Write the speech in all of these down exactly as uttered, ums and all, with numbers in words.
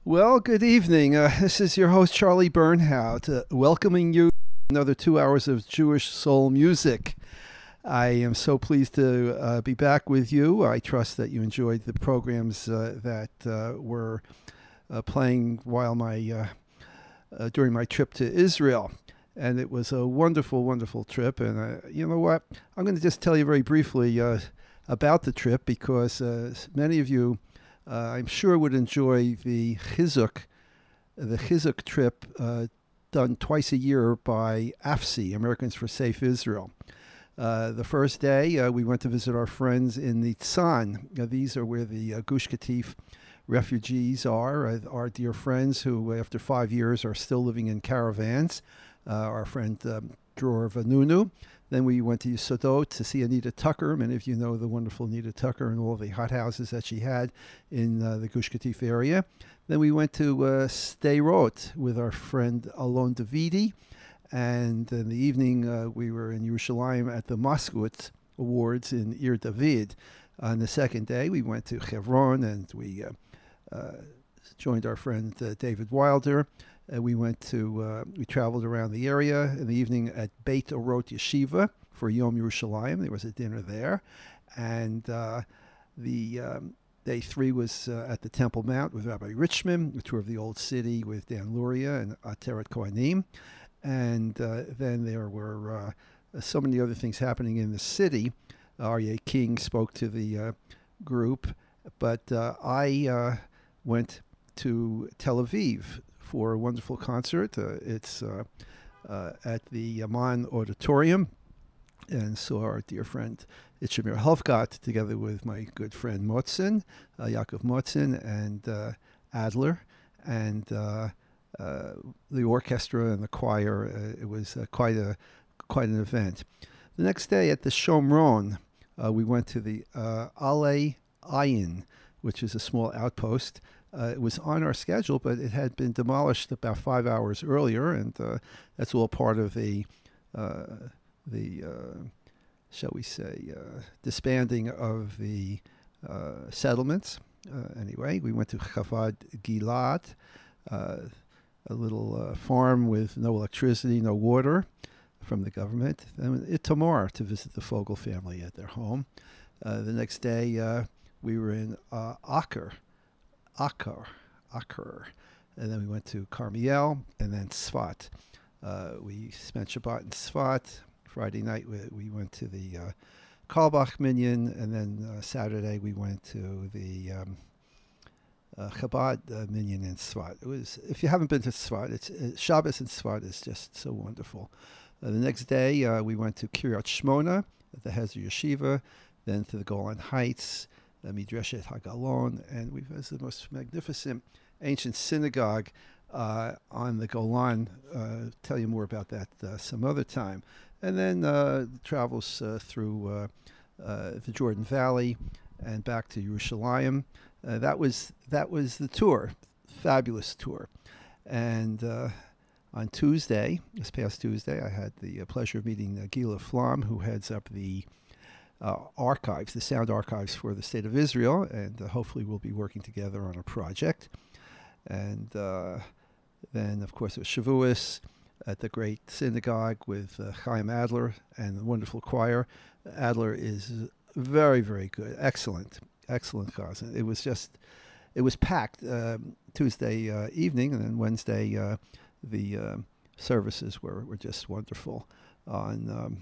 Well, good evening. Uh, this is your host, Charlie Bernhout, uh, welcoming you to another two hours of Jewish soul music. I am so pleased to uh, be back with you. I trust that you enjoyed the programs uh, that uh, were uh, playing while my uh, uh, during my trip to Israel. And it was a wonderful, wonderful trip. And uh, you know what? I'm going to just tell you very briefly uh, about the trip because uh, many of you Uh, I'm sure would enjoy the Chizuk, the Chizuk trip uh, done twice a year by A F S I, Americans for Safe Israel. Uh, the first day, uh, we went to visit our friends in Nitzan. Uh, these are where the uh, Gush Katif refugees are, uh, our dear friends who, after five years, are still living in caravans. Uh, our friend um, Dror Vanunu. Then we went to Yesodot to see Anita Tucker. Many of you know the wonderful Anita Tucker and all the hot houses that she had in uh, the Gush Katif area. Then we went to uh, Sderot with our friend Alon Davidi. And in the evening, uh, we were in Yerushalayim at the Moskowitz Awards in Ir David. On the second day, we went to Hebron and we uh, uh, joined our friend uh, David Wilder. Uh, we went to, uh, we traveled around the area in the evening at Beit Orot Yeshiva for Yom Yerushalayim. There was a dinner there. And uh, the um, day three was uh, at the Temple Mount with Rabbi Richman, a tour of the Old City with Dan Luria and Ateret Kohanim. And uh, then there were uh, so many other things happening in the city. Aryeh King spoke to the uh, group. But uh, I uh, went to Tel Aviv for a wonderful concert. Uh, it's uh, uh, at the Amman Auditorium, and saw our dear friend Itchamir Helfgott together with my good friend Motzin, uh, Yaakov Motzin, and uh, Adler, and uh, uh, the orchestra and the choir. Uh, it was uh, quite a quite an event. The next day at the Shomron, uh, we went to the uh, Ale Ayin, which is a small outpost. Uh, it was on our schedule, but it had been demolished about five hours earlier, and uh, that's all part of the, uh, the uh, shall we say, uh, disbanding of the uh, settlements. Uh, anyway, we went to Chavad Gilad, uh, a little uh, farm with no electricity, no water from the government. Then Itamar to visit the Fogel family at their home. Uh, the next day, uh, we were in uh, Aker. Akkar, Akkar, and then we went to Carmiel, and then Sfat. Uh, we spent Shabbat in Sfat. Friday night we, we went to the uh, Kalbach Minyan, and then uh, Saturday we went to the um, uh, Chabad uh, Minyan in Sfat. It was, if you haven't been to Sfat, it's uh, Shabbos in Sfat is just so wonderful. Uh, the next day uh, we went to Kiryat Shmona at the Hezr Yeshiva, then to the Golan Heights, the Midreshet Hagalon, and we visited the most magnificent ancient synagogue uh, on the Golan. Uh, tell you more about that uh, some other time. And then uh, travels uh, through uh, uh, the Jordan Valley and back to Yerushalayim. Uh, that was that was the tour, fabulous tour. And uh, on Tuesday, this past Tuesday, I had the uh, pleasure of meeting uh, Gila Flam, who heads up the Uh, archives, the sound archives for the State of Israel, and uh, hopefully we'll be working together on a project. And uh, then, of course, it was Shavuos at the great synagogue with uh, Chaim Adler and the wonderful choir. Adler is very, very good, excellent, excellent cousin. It was just, it was packed um, Tuesday uh, evening, and then Wednesday uh, the uh, services were, were just wonderful. On um,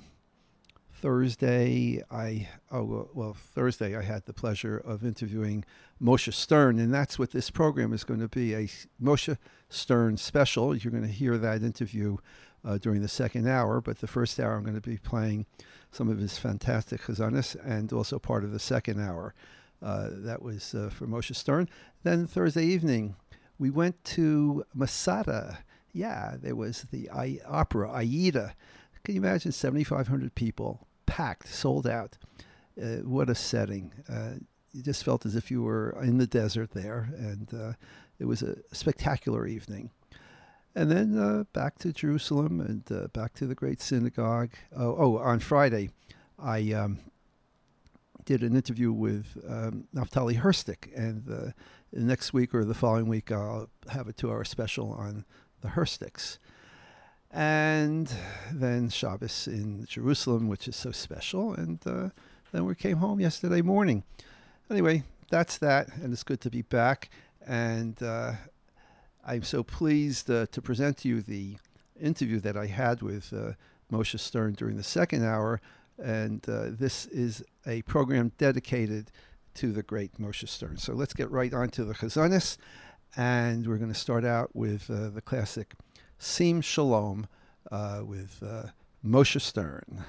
Thursday, I oh well Thursday I had the pleasure of interviewing Moshe Stern, and that's what this program is going to be, a Moshe Stern special. You're going to hear that interview uh, during the second hour, but the first hour I'm going to be playing some of his fantastic chazanis, and also part of the second hour. Uh, that was uh, for Moshe Stern. Then Thursday evening, we went to Masada. Yeah, there was the I- opera Aida. Can you imagine seventy-five hundred people? Packed, sold out. Uh, what a setting. Uh, you just felt as if you were in the desert there, and uh, it was a spectacular evening. And then uh, back to Jerusalem and uh, back to the great synagogue. Oh, oh on Friday, I um, did an interview with um, Naftali Herstik, and uh, next week or the following week, I'll have a two-hour special on the Herstics. And then Shabbos in Jerusalem, which is so special. And uh, then we came home yesterday morning. Anyway, that's that, and it's good to be back. And uh, I'm so pleased uh, to present to you the interview that I had with uh, Moshe Stern during the second hour. And uh, this is a program dedicated to the great Moshe Stern. So let's get right on to the Chazanis. And we're going to start out with uh, the classic Sim Shalom uh, with uh, Moshe Stern.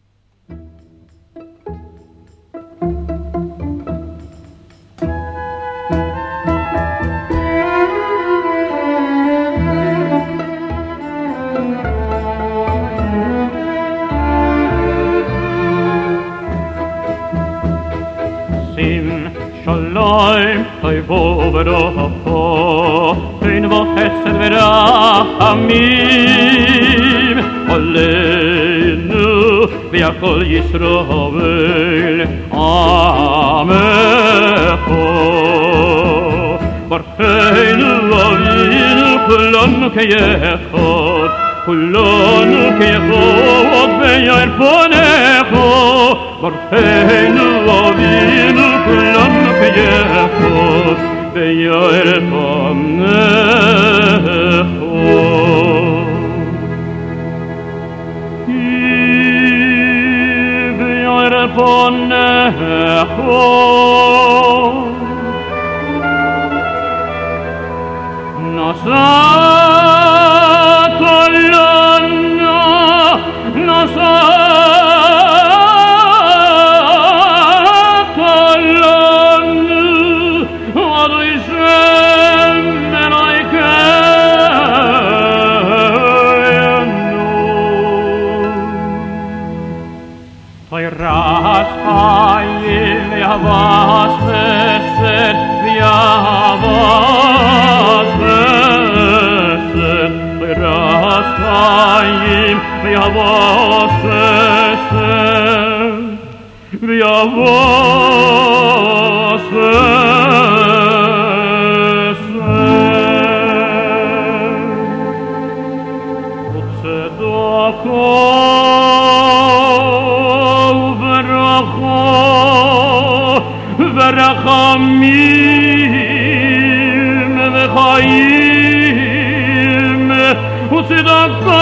Sim Shalom Toivo V'Roho Ein V'Chesed V'Rachamim Aleinu V'Yakol Yisrael Amecho Barcheinu Avinu Kulanu K'Yechod Kulanu K'Yechod V'Yair Ponecho Barcheinu Avinu Kulanu K'Yechod V'Yair Ponecho V'Yair Ponecho Nasat Alana Nasat Alana Adu Yishem Melaikeinu Tayras Hayim Yavas Vesed Yavas Vesed Tayras Hayim Yavas Vesed Yavas Vesed Utzedako V'rachamim v'chayim u'tzedaka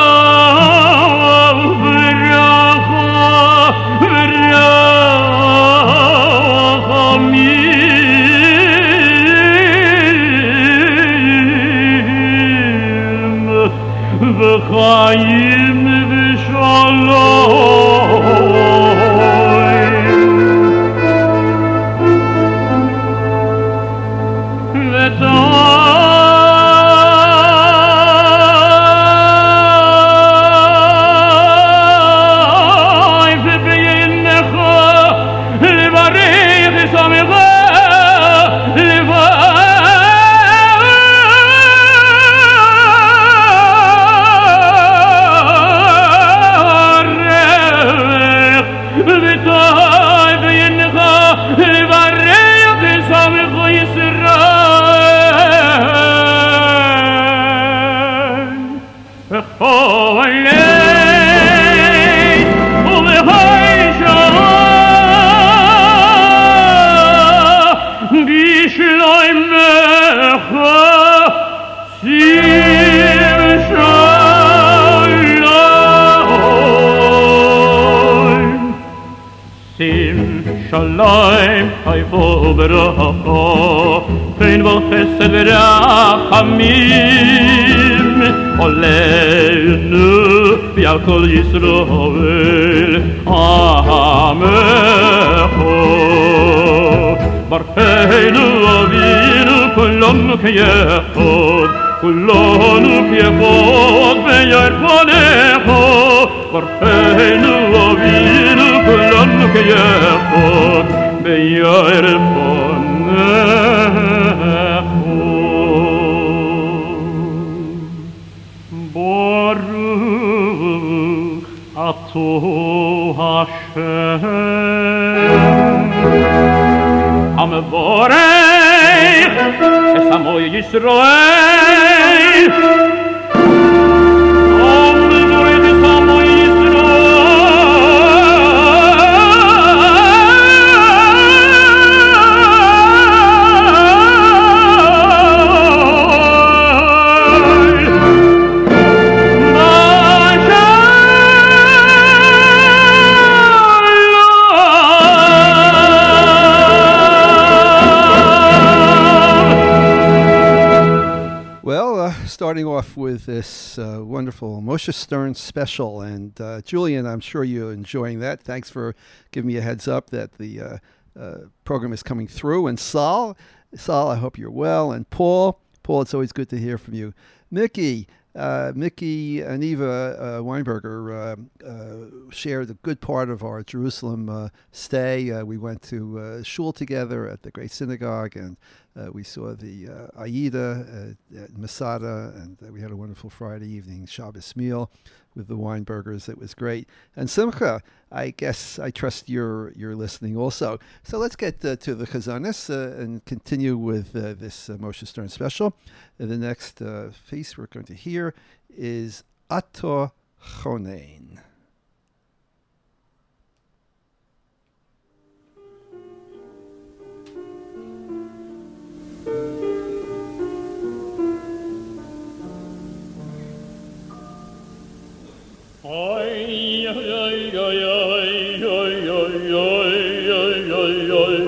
v'rachamim v'chayim v'shalom Shalom, Toivo V'Roho Ein V'Chesed V'Rachamim Aleinu V'Yakol Yisrael Amecho Barcheinu Avinu Kulanu K'Yechod Kulanu K'Yechod V'Yair Ponecho Barcheinu Avinu Kulanu K'Yechod V'Yair Ponecho Baruch Ato Hashem Amevorech Amo Yisrael Om Doitis Amo Starting off with this uh, wonderful Moshe Stern special. And uh, Julian, I'm sure you're enjoying that. Thanks for giving me a heads up that the uh, uh, program is coming through. And Sal, Sal, I hope you're well. And Paul, Paul, it's always good to hear from you. Mickey, uh, Mickey and Eva uh, Weinberger uh, uh, shared a good part of our Jerusalem uh, stay. Uh, we went to uh, shul together at the Great Synagogue, and Uh, we saw the uh, Aida uh, at Masada, and uh, we had a wonderful Friday evening Shabbos meal with the Weinbergers. It was great. And Simcha, I guess I trust you're you're listening also. So let's get uh, to the Chazanis uh, and continue with uh, this uh, Moshe Stern special. Uh, the next uh, piece we're going to hear is Ato Chonein. Ay, ay, ay, ay, ay, ay, ay, ay, ay,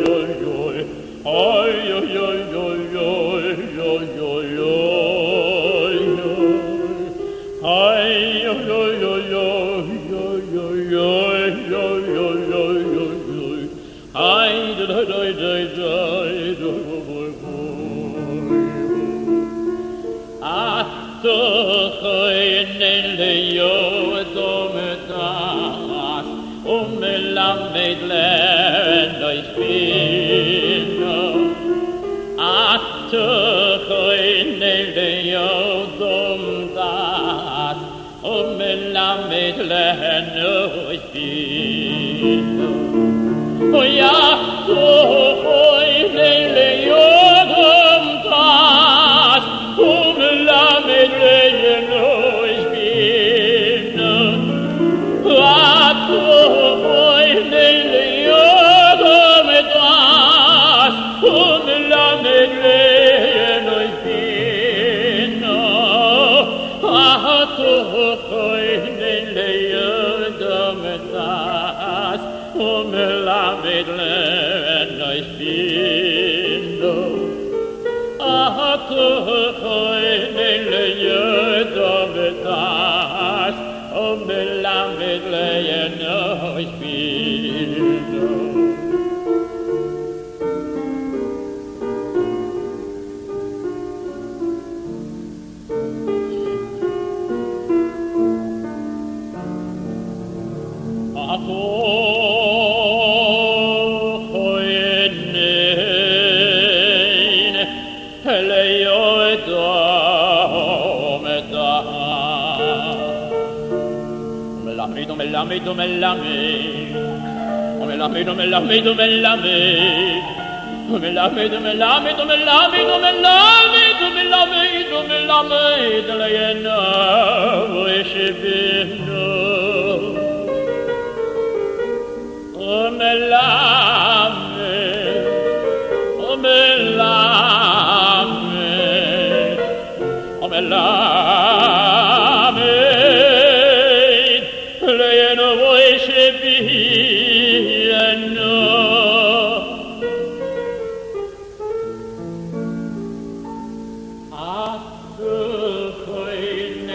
Melamed lernen euch Bino, at choine leyodom das, um melamed lernen euch Bino. Oh ja, choine leyodom das, um melamed lernen euch Bino. At Melamed, melamed, melamed, melamed, melamed, melamed, melamed, melamed, melamed, leyena v'shevino. Melamed, melamed, melamed. At the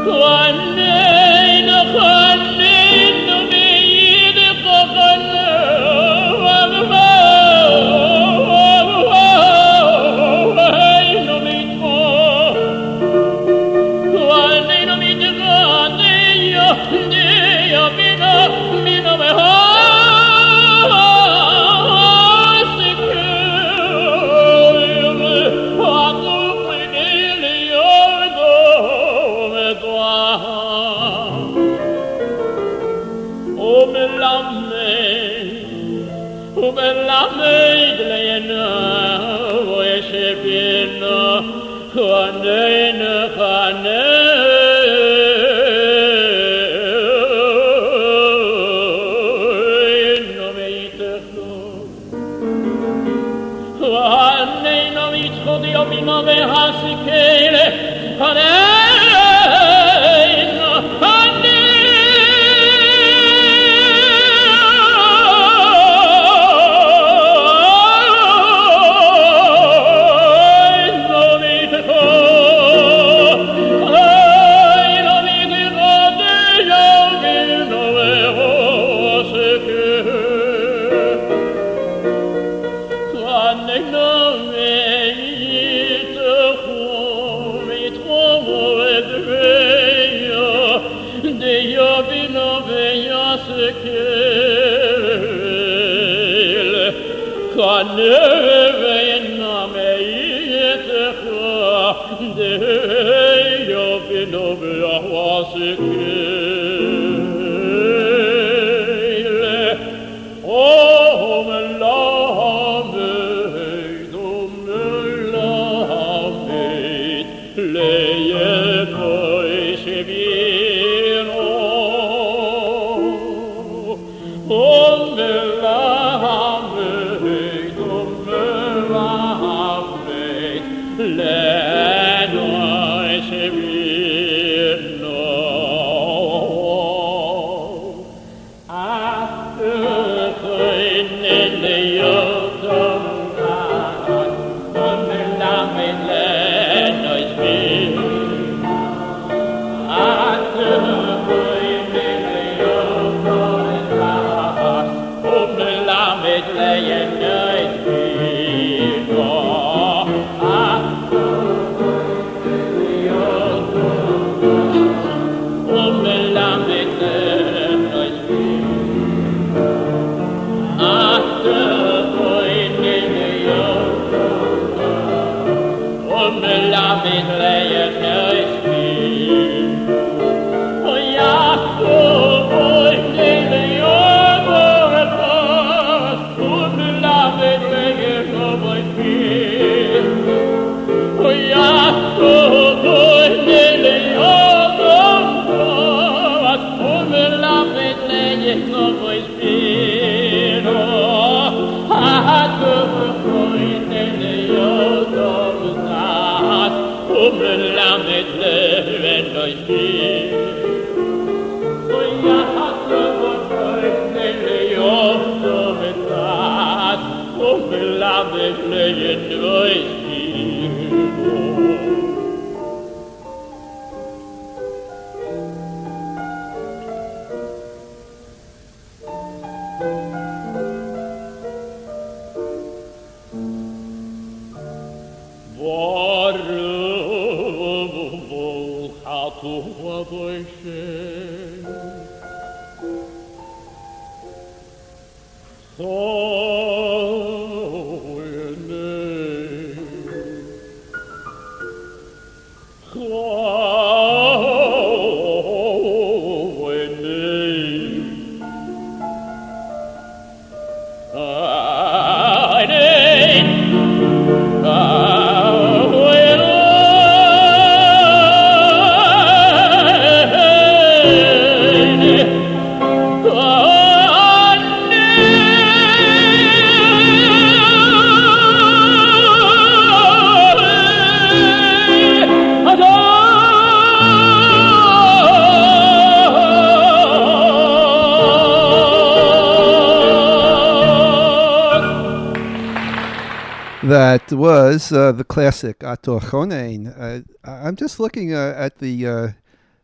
That was uh, the classic Ator Chonein. Uh, I'm just looking uh, at the uh,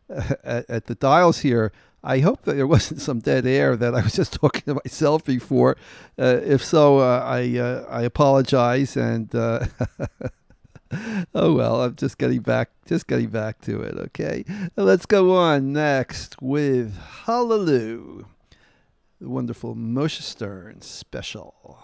at, at the dials here. I hope that there wasn't some dead air that I was just talking to myself before. Uh, if so, uh, I uh, I apologize. And uh, oh well, I'm just getting back, just getting back to it. Okay, let's go on next with Hallelujah, the wonderful Moshe Stern special.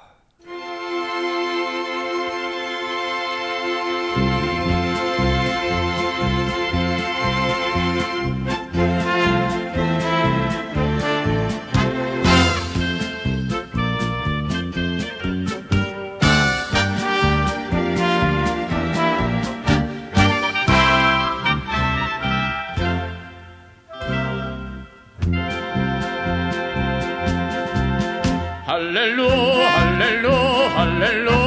Hallelujah, hallelujah, hallelujah.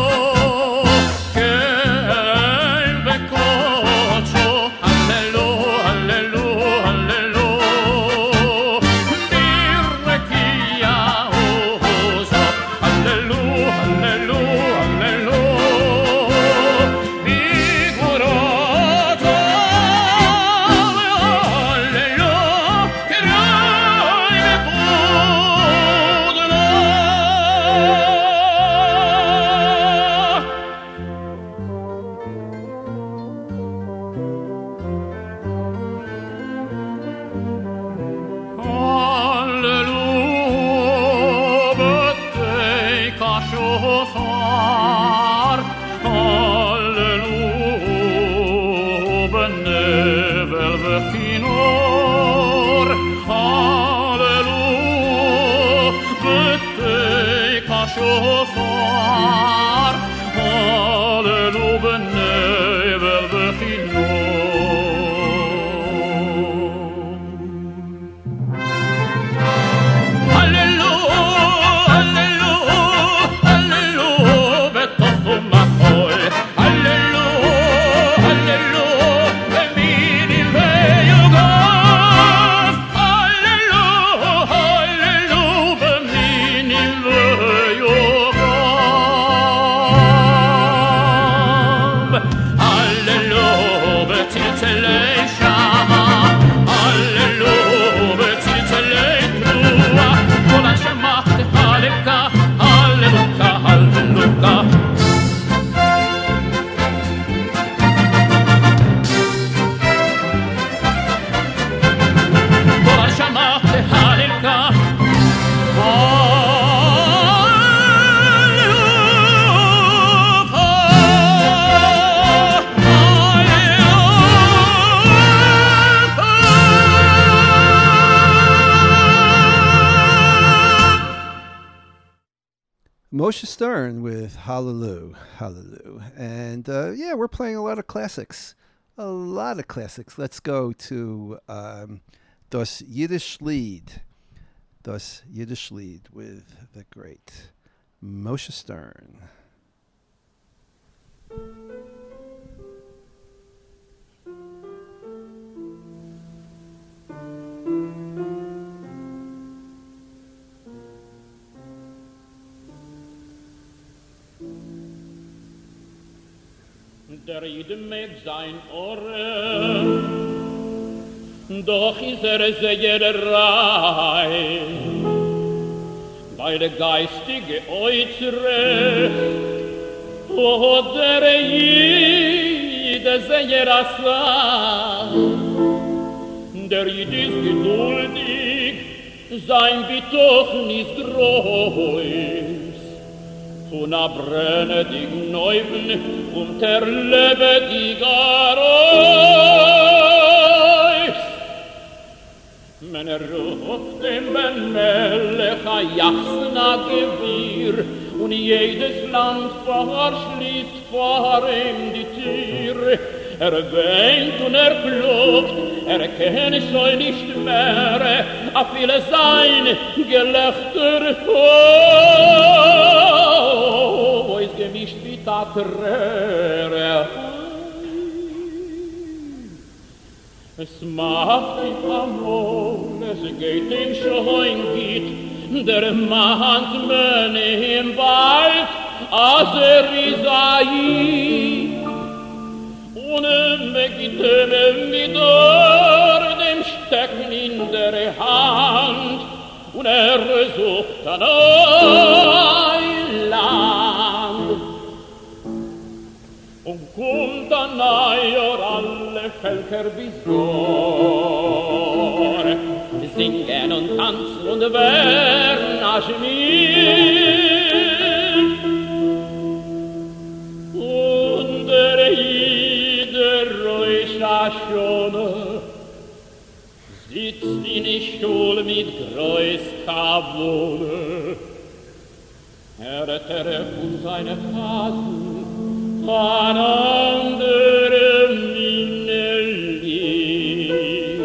Moshe Stern with Hallelujah, Hallelujah. And uh, yeah, we're playing a lot of classics, a lot of classics. Let's go to um, Das Yiddish Lied, Das Yiddish Lied with the great Moshe Stern. Der Jid mag sein Ohren, doch ist er sehr rein, weil der geistige Äußere, oh, der Jid sehr assam, der Jid ist geduldig, sein Betochen ist groß, und a brenne die Neuven und der lebe die Garois. Men er ruft dem Ben Melech a Jachsna Gewirr und jedes Land verschließt vor ihm die Tür. Er weint und er klugt, er kennt schon nicht mehr, a viele sein Gelächter. Oh, ist gemischt wie Tatrere. Es macht ihm amol, es geht ihm schon geht, der mahnt men im Wald, als er ist ein. Ohne me gitem midor Völker bis Gor, singen und tanzen und werden Aschmir. Und der Ide Reusha Schone sitzt in die Schule mit Groß Kavone. Er hat er von seine Fasen an andere Mine lieb.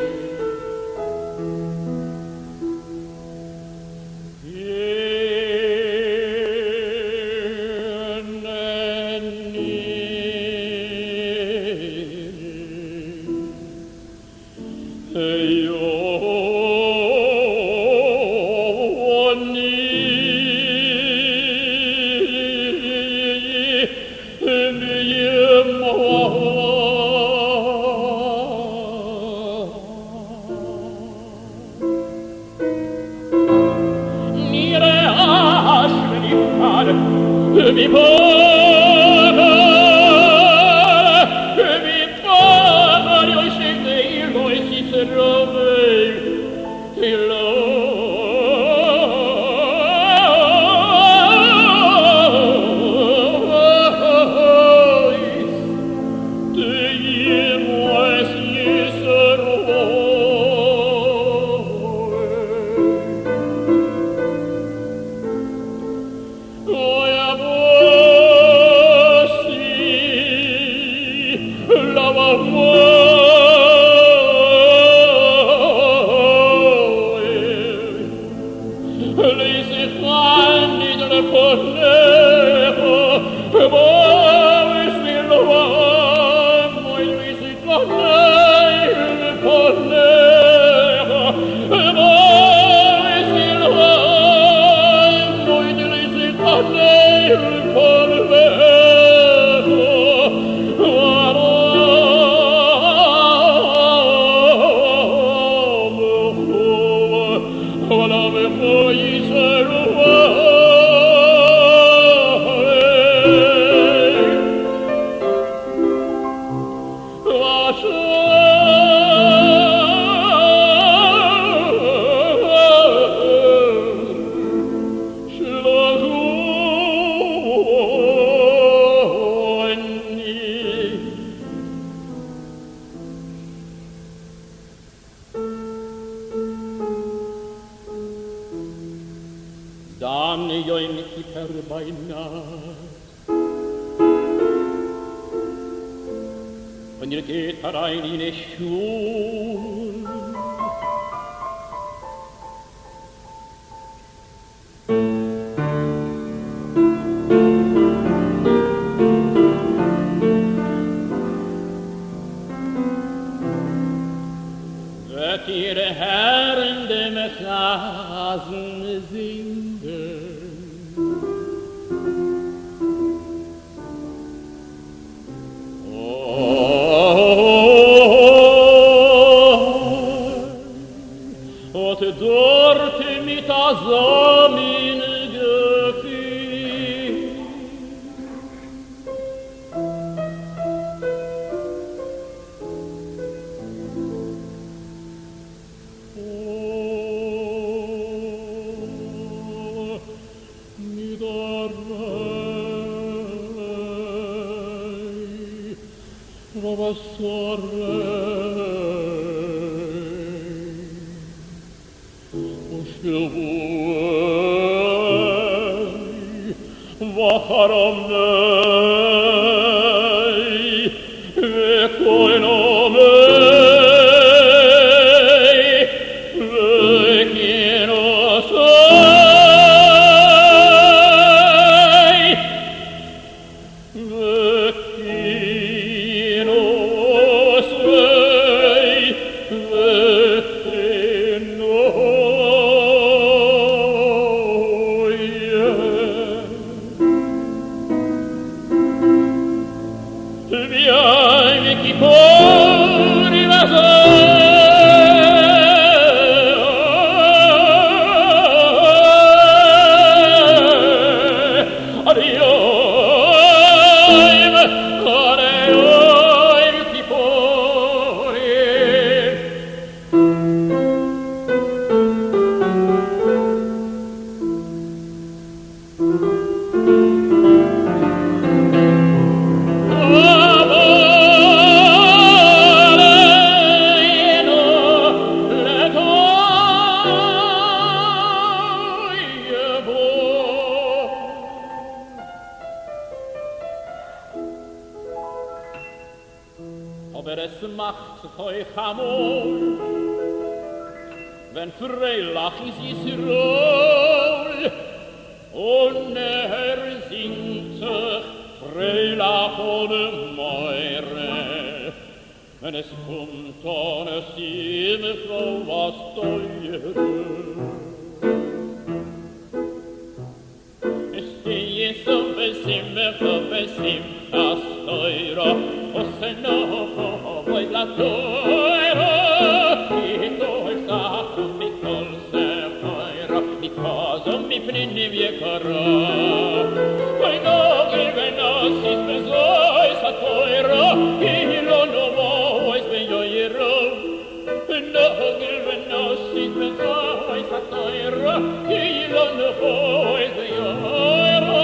Mi pare, mi pare, io scende il noi si trove, il Und ihr geht herein in die Schule. Wird ihre Herren dem Chasen singen? Dort mit Asamin gefiel. Oh, mit Arrei, Ravassorrei, Vaharamnei, Vekoinomei, Vekinosei, Vekinosei, Vekinosei. macht euch amol, wenn Freilach is Israel, und er singt sich Freilach ohne Meure, wenn es kommt ohne Stimme so was Teure. Es stehe so besimme, so besimme, as Teure, o se no, voi la Teure, i Teure sagt, mi kol se Teure, mi caso, mi prinni vie cara, voi no, given us, is besois a Teure, i lo no vois, ben jo i ro, no, given us, is besois a Teure, i lo no vois, ben jo i ro.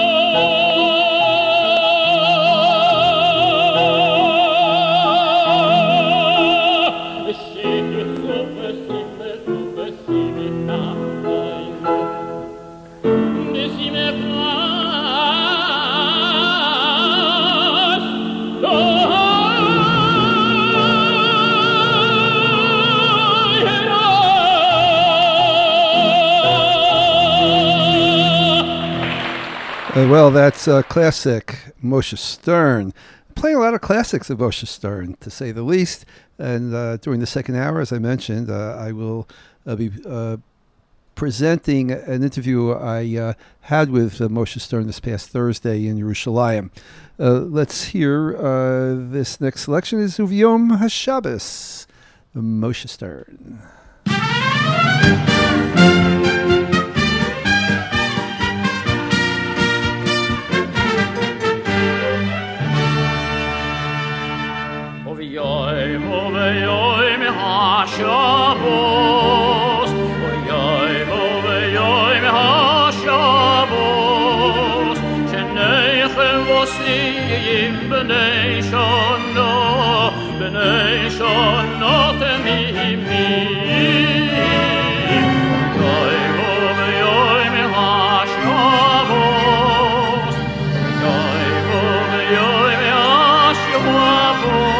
Uh, well, that's uh, classic Moshe Stern. Playing a lot of classics of Moshe Stern, to say the least. And uh, during the second hour, as I mentioned, uh, I will uh, be uh, presenting an interview I uh, had with uh, Moshe Stern this past Thursday in Yerushalayim. Uh, let's hear uh, this next selection is Uviyom HaShabbos, Moshe Stern. Oy, oy, oy, me ha-Shabbos. Oy, oy, oy, oy, me ha-Shabbos. Sheneichem vosiyim b'nei shono, b'nei shono temimim. Oy, oy, oy, me ha-Shabbos. Oy, oy, oy, me ha-Shabbos.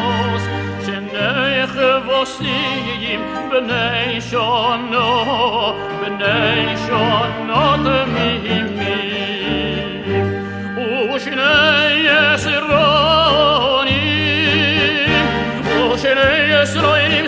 Vosiyim b'nei shono, b'nei shono temimim, u'shnei Yisronim, u'shnei Yisronim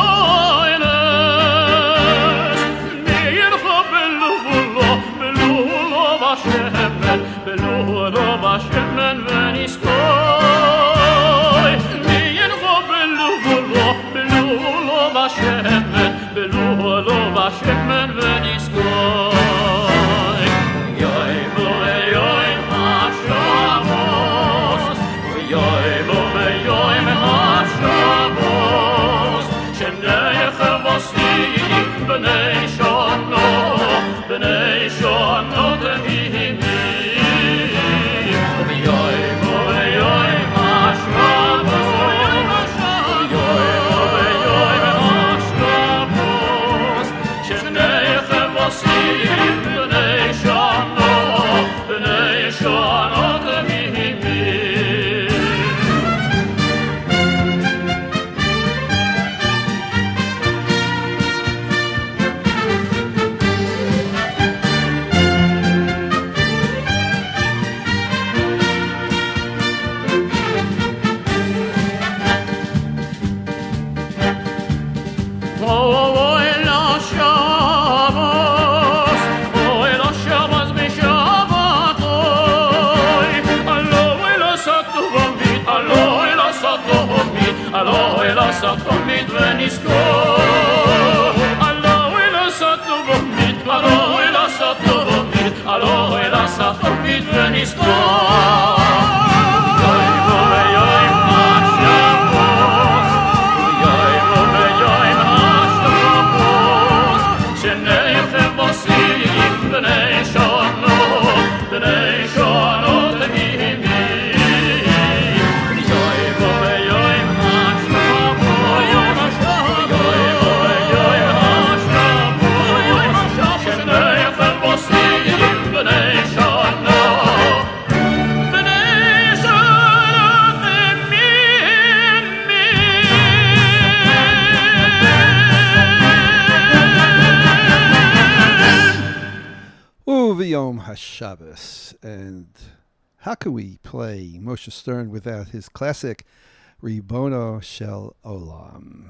soines, mi'yircho belulo, belulo v'shemen, belulo v'shemen v'niskoy, mi'yircho belulo, belulo v'shemen, belulo v'shemen v'niskoy. Yoy boy, yoy ha-Shabbos, yoy boy, yoy ha-Shabbos, sheneichem vosiyim b'nei shono, b'nei shono temimim. Yoy boy, yoy ha-Shabbos, yoy boy, yoy ha-Shabbos, sheneichem vosiyim b'nei shono, b'nei shono temimim. Oy la Shabbos, oy la Shabbos b'Shabbatoy, aloy la satovamid, aloy la satovamid, aloy la satovamid v'niskoy, aloy la satovamid, aloy la satovamid, aloy la satovamid v'niskoy. Yoy boy, yoy ha-Shabbos, yoy boy, yoy ha-Shabbos, sheneichem vosiyim b'nei shono, b'nei shono temimim. Yoy boy, yoy ha-Shabbos, yoy boy, yoy ha-Shabbos, sheneichem vosiyim b'nei shono, Uviyom HaShabbos. And how can we play Moshe Stern without his classic Ribono Shel Olam?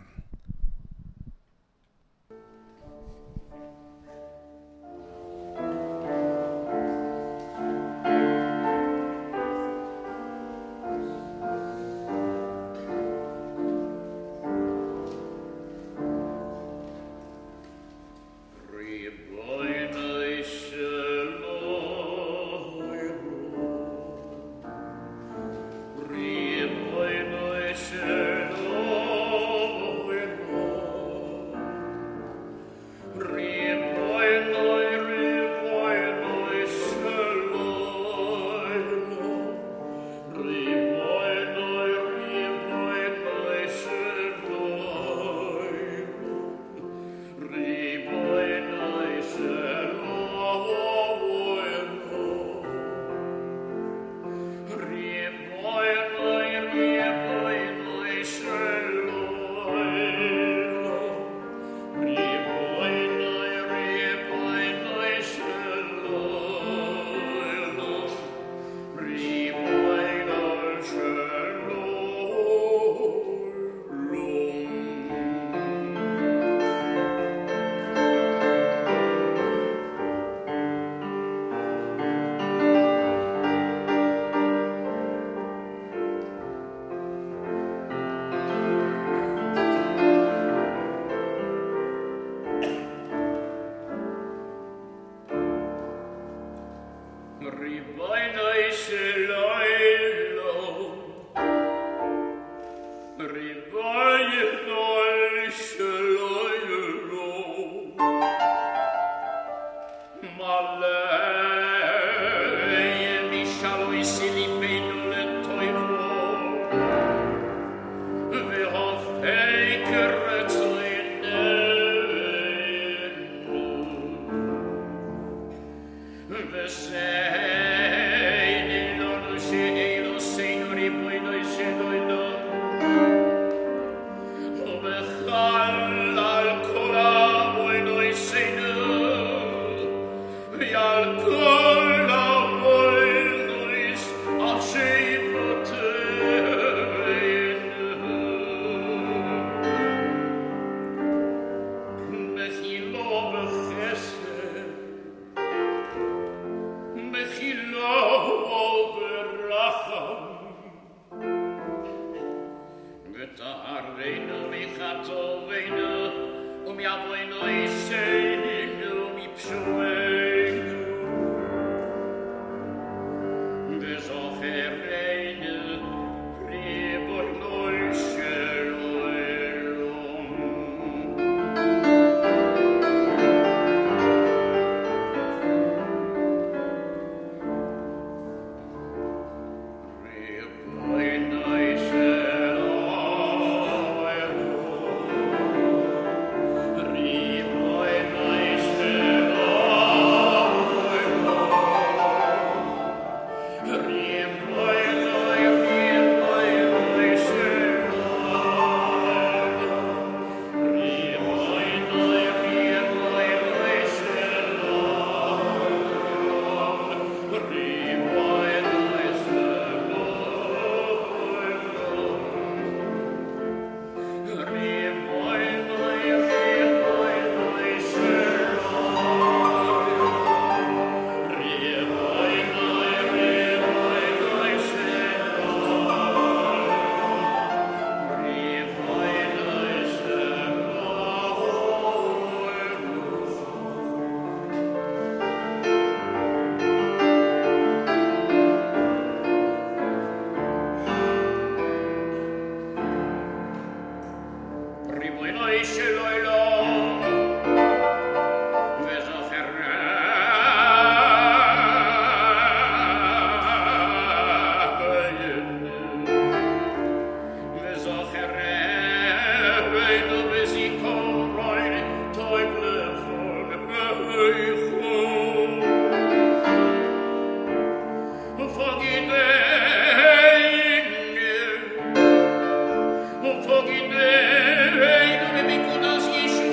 Forgive me,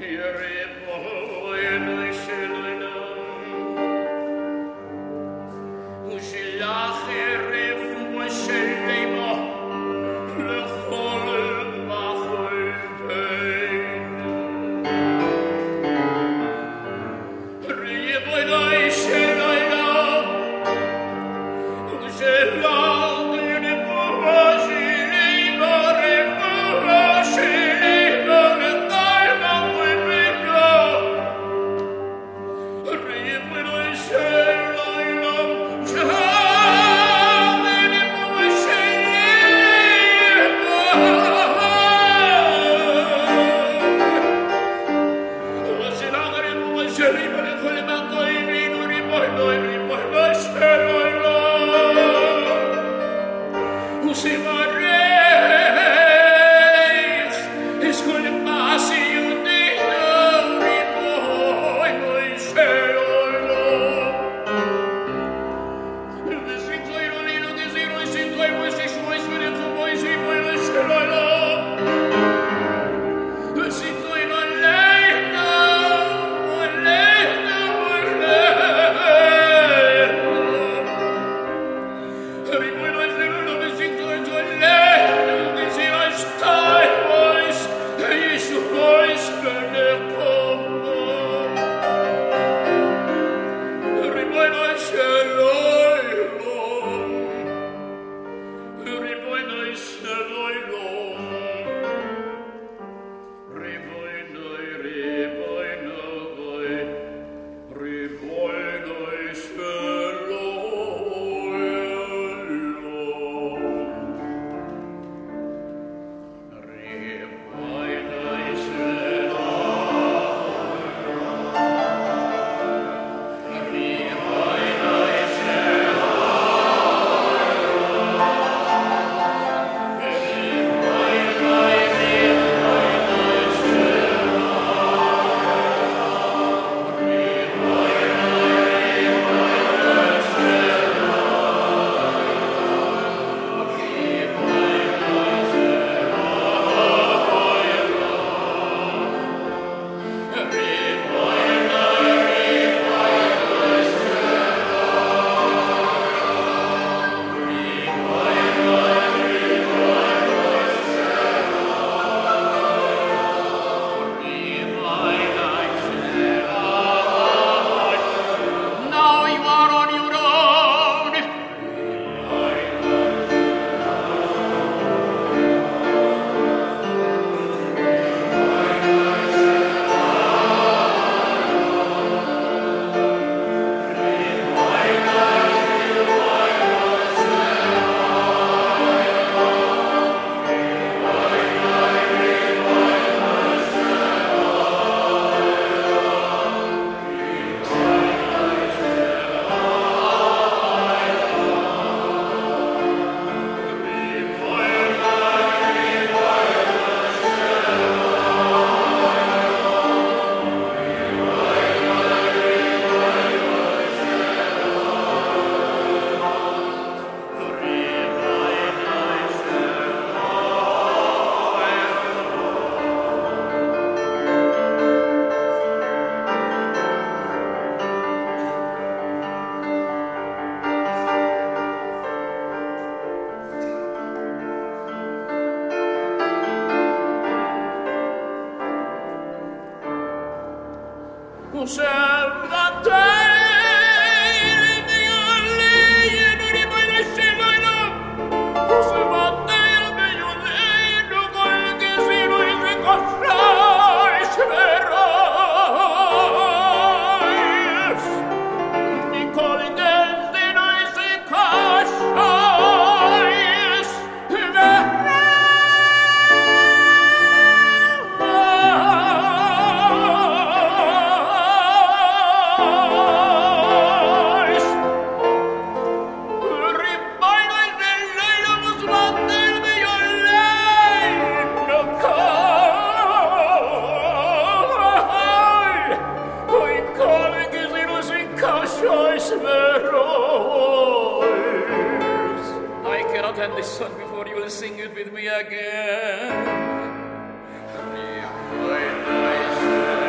Sing it with me again.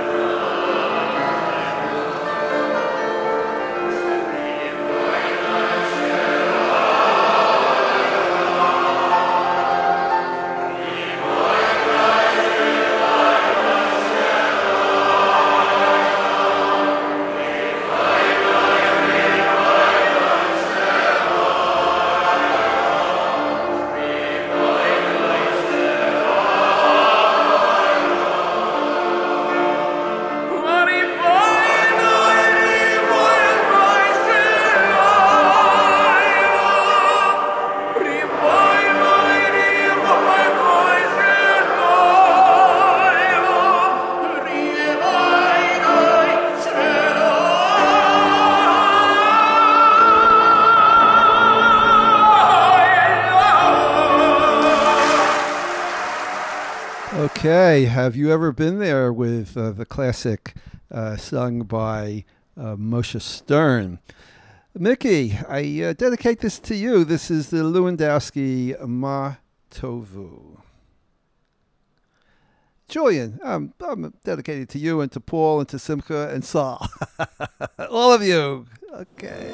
Okay, have you ever been there with uh, the classic uh, sung by uh, Moshe Stern? Mickey, I uh, dedicate this to you. This is the Lewandowski Ma Tovu. Julian, um, I'm dedicated to you and to Paul and to Simcha and Saul. All of you. Okay.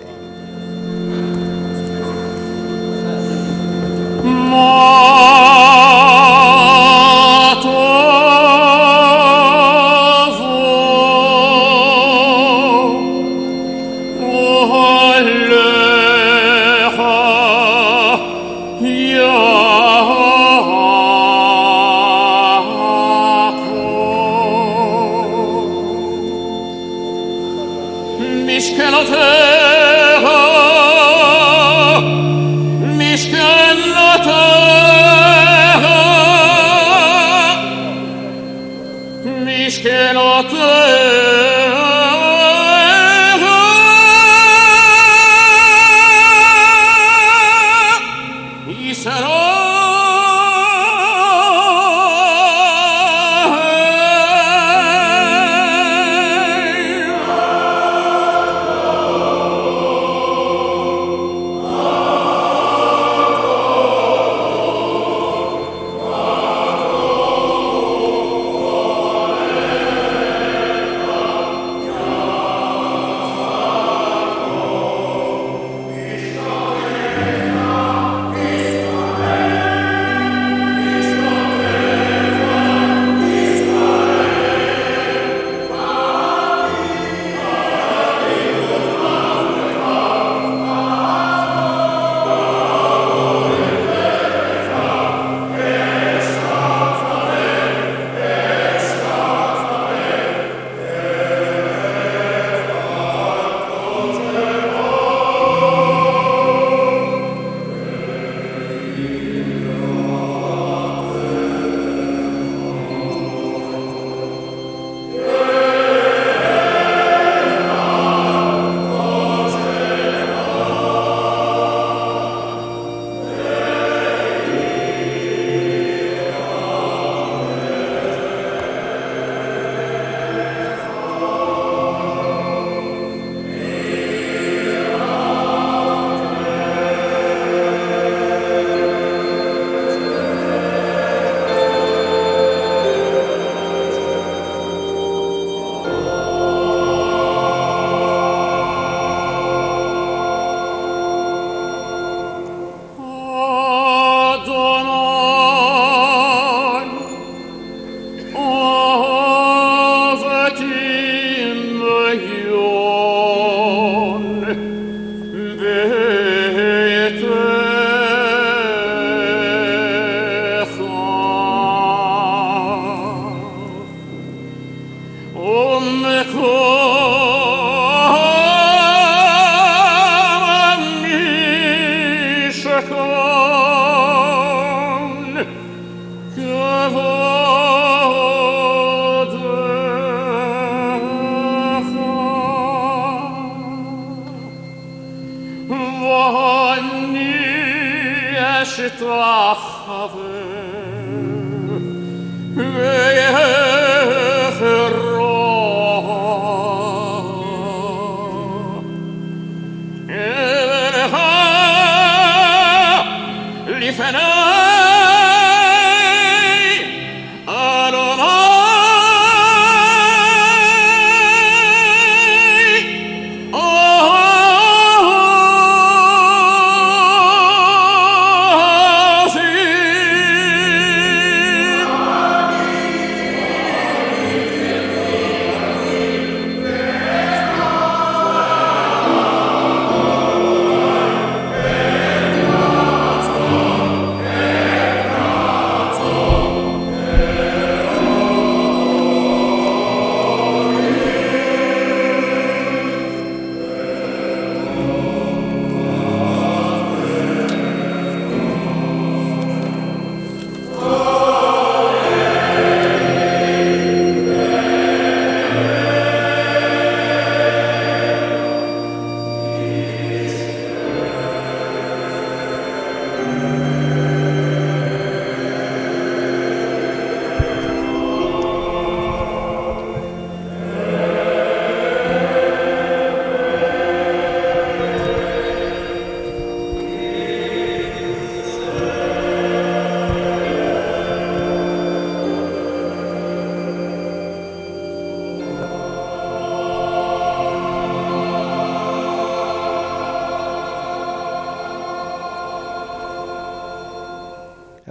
Oh,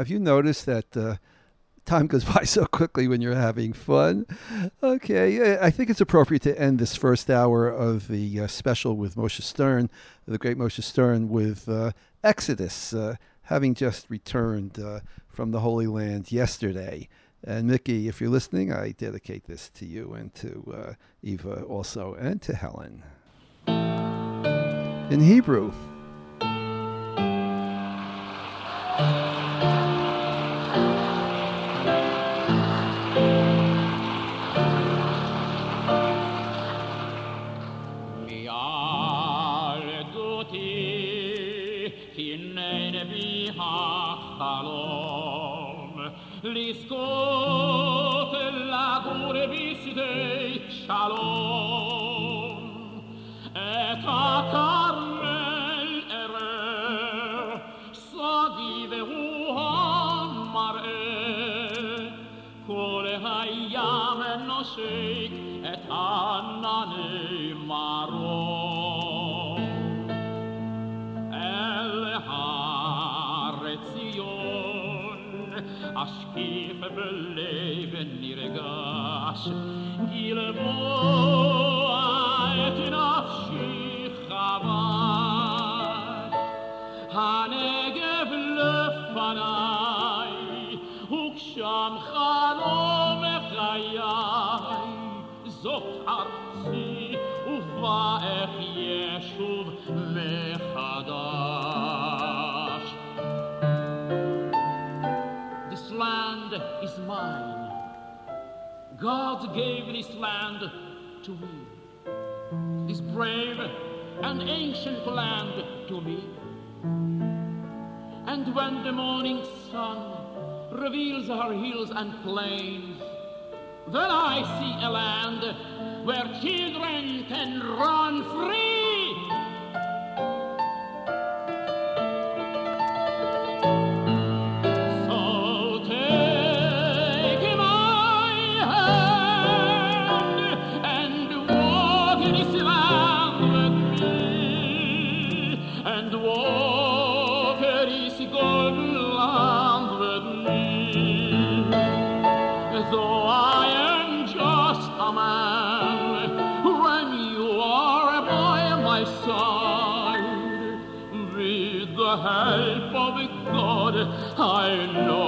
have you noticed that uh, time goes by so quickly when you're having fun? Okay, I think it's appropriate to end this first hour of the uh, special with Moshe Stern, the great Moshe Stern, with uh, Exodus, uh, having just returned uh, from the Holy Land yesterday. And Mickey, if you're listening, I dedicate this to you and to uh, Eva also, and to Helen. In Hebrew. לזכות לגור בשדה שלום, את הכרמל אראה, סביבו המראה, כל הים נושק את ענני מרום, אל הר ציון אשקיף בלב נרגש, גלבוע את נפשי חבש, הנגב לפניי, וגשם חלום חיי, זאת ארצי ובה אחיה שוב מחדש. Land is mine. God gave this land to me, this brave and ancient land to me. And when the morning sun reveals her hills and plains, then I see a land where children can run free. Help of God, I know